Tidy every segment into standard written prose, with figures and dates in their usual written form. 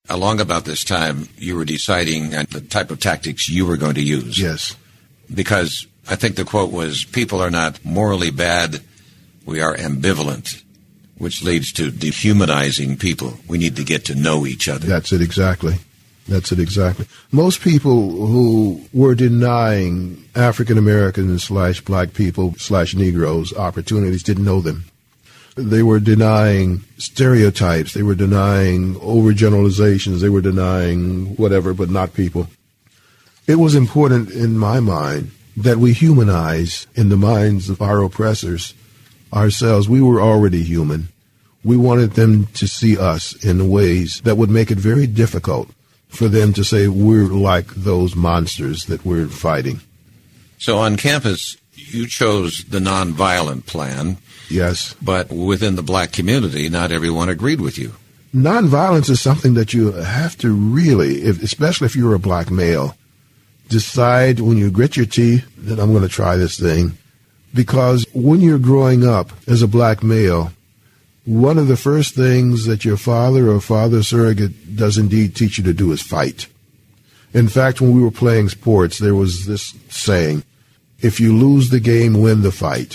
along about this time, you were deciding on the type of tactics you were going to use. Yes. Because I think the quote was, people are not morally bad, we are ambivalent, which leads to dehumanizing people. We need to get to know each other. That's it exactly. That's it exactly. Most people who were denying African Americans / black people / Negroes opportunities didn't know them. They were denying stereotypes. They were denying overgeneralizations. They were denying whatever, but not people. It was important in my mind that we humanize in the minds of our oppressors ourselves. We were already human. We wanted them to see us in ways that would make it very difficult for them to say we're like those monsters that we're fighting. So on campus, you chose the nonviolent plan. Yes. But within the black community, not everyone agreed with you. Nonviolence is something that you have to really, especially if you're a black male, decide when you grit your teeth that I'm going to try this thing. Because when you're growing up as a black male, one of the first things that your father or father surrogate does indeed teach you to do is fight. In fact, when we were playing sports, there was this saying, if you lose the game, win the fight.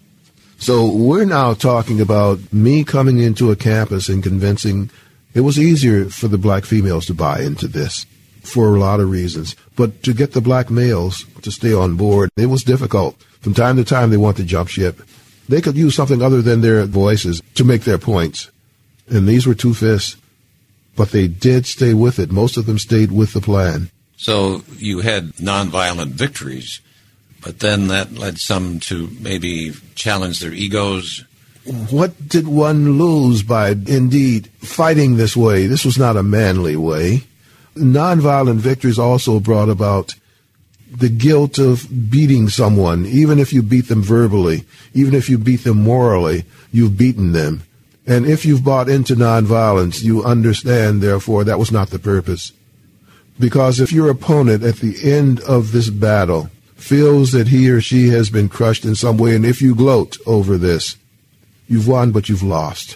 So we're now talking about me coming into a campus and convincing it was easier for the black females to buy into this for a lot of reasons. But to get the black males to stay on board, it was difficult. From time to time, they want to jump ship. They could use something other than their voices to make their points. And these were two fists. But they did stay with it. Most of them stayed with the plan. So you had nonviolent victories, but then that led some to maybe challenge their egos. What did one lose by, indeed, fighting this way? This was not a manly way. Nonviolent victories also brought about the guilt of beating someone. Even if you beat them verbally, even if you beat them morally, you've beaten them. And if you've bought into nonviolence, you understand, therefore, that was not the purpose. Because if your opponent at the end of this battle feels that he or she has been crushed in some way, and if you gloat over this, you've won, but you've lost.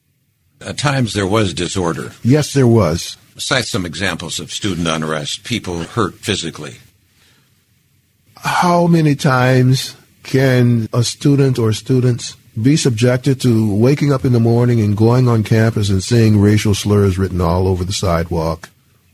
At times there was disorder. Yes, there was. Cite some examples of student unrest, people hurt physically. How many times can a student or students be subjected to waking up in the morning and going on campus and seeing racial slurs written all over the sidewalk?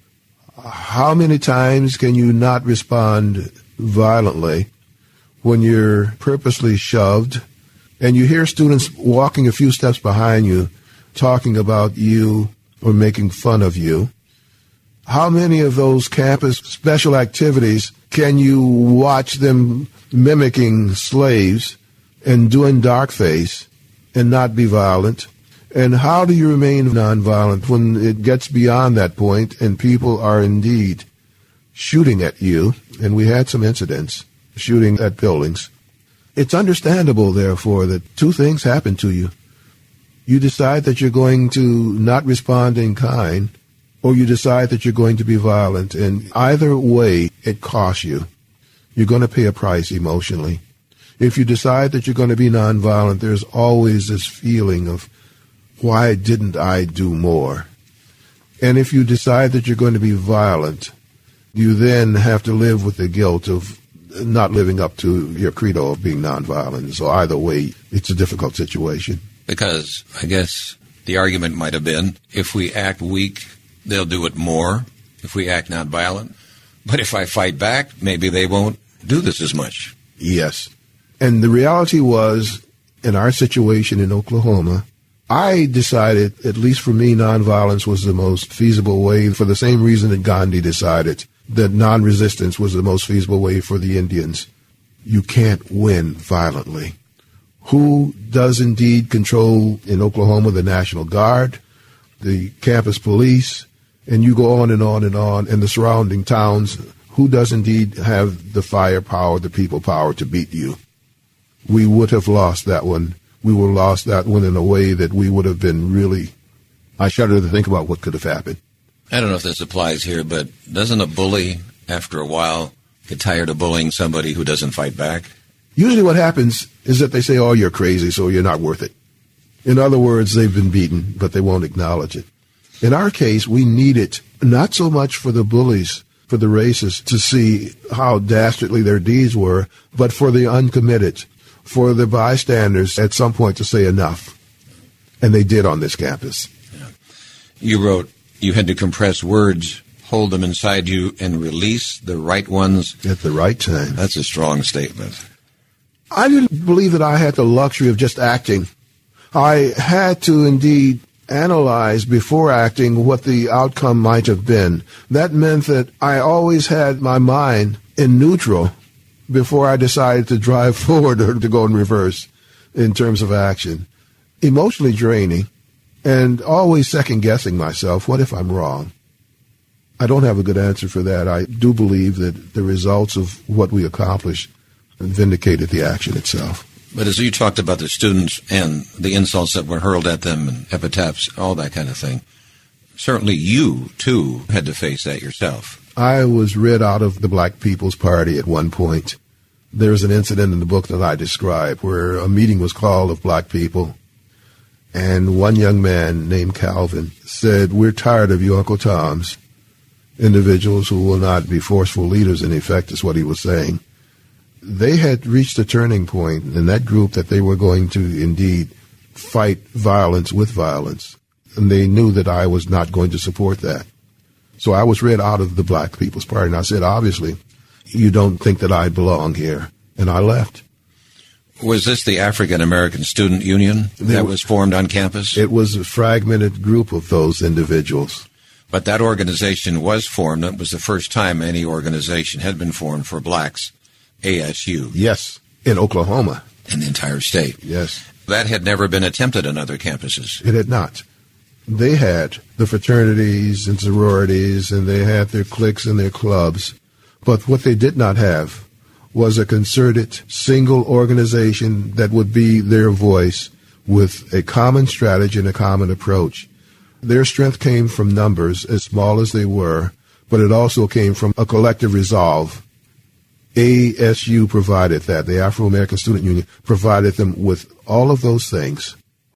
How many times can you not respond violently when you're purposely shoved and you hear students walking a few steps behind you talking about you or making fun of you? How many of those campus special activities can you watch them mimicking slaves and doing darkface and not be violent? And how do you remain nonviolent when it gets beyond that point and people are indeed shooting at you? And we had some incidents shooting at buildings. It's understandable, therefore, that two things happen to you. You decide that you're going to not respond in kind, or you decide that you're going to be violent. And either way, it costs you. You're going to pay a price emotionally. If you decide that you're going to be nonviolent, there's always this feeling of, why didn't I do more? And if you decide that you're going to be violent, you then have to live with the guilt of not living up to your credo of being nonviolent. So either way, it's a difficult situation. Because I guess the argument might have been, if we act weak, they'll do it more. If we act nonviolent. But if I fight back, maybe they won't do this as much. Yes. And the reality was, in our situation in Oklahoma, I decided, at least for me, nonviolence was the most feasible way for the same reason that Gandhi decided that non-resistance was the most feasible way for the Indians. You can't win violently. Who does indeed control in Oklahoma the National Guard, the campus police, and you go on and on and on, and the surrounding towns? Who does indeed have the firepower, the people power to beat you? We would have lost that one. We would have lost that one in a way that we would have been really, I shudder to think about what could have happened. I don't know if this applies here, but doesn't a bully, after a while, get tired of bullying somebody who doesn't fight back? Usually what happens is that they say, oh, you're crazy, so you're not worth it. In other words, they've been beaten, but they won't acknowledge it. In our case, we need it not so much for the bullies, for the racists to see how dastardly their deeds were, but for the uncommitted, for the bystanders at some point to say enough. And they did on this campus. Yeah. You wrote, you had to compress words, hold them inside you, and release the right ones at the right time. That's a strong statement. I didn't believe that I had the luxury of just acting. I had to indeed analyze before acting what the outcome might have been. That meant that I always had my mind in neutral before I decided to drive forward or to go in reverse in terms of action. Emotionally draining and always second-guessing myself. What if I'm wrong? I don't have a good answer for that. I do believe that the results of what we accomplished vindicated the action itself. But as you talked about the students and the insults that were hurled at them and epitaphs, all that kind of thing, certainly you, too, had to face that yourself. I was read out of the Black People's Party at one point. There's an incident in the book that I describe where a meeting was called of black people, and one young man named Calvin said, "We're tired of you Uncle Toms, individuals who will not be forceful leaders," in effect, is what he was saying. They had reached a turning point in that group that they were going to indeed fight violence with violence. And they knew that I was not going to support that. So I was read out of the Black People's Party. And I said, obviously, you don't think that I belong here. And I left. Was this the African American Student Union that was formed on campus? It was a fragmented group of those individuals. But that organization was formed. It was the first time any organization had been formed for blacks. ASU. Yes, in Oklahoma. In the entire state. Yes. That had never been attempted on other campuses. It had not. They had the fraternities and sororities, and they had their cliques and their clubs. But what they did not have was a concerted, single organization that would be their voice with a common strategy and a common approach. Their strength came from numbers, as small as they were, but it also came from a collective resolve. ASU provided that. The Afro-American Student Union provided them with all of those things.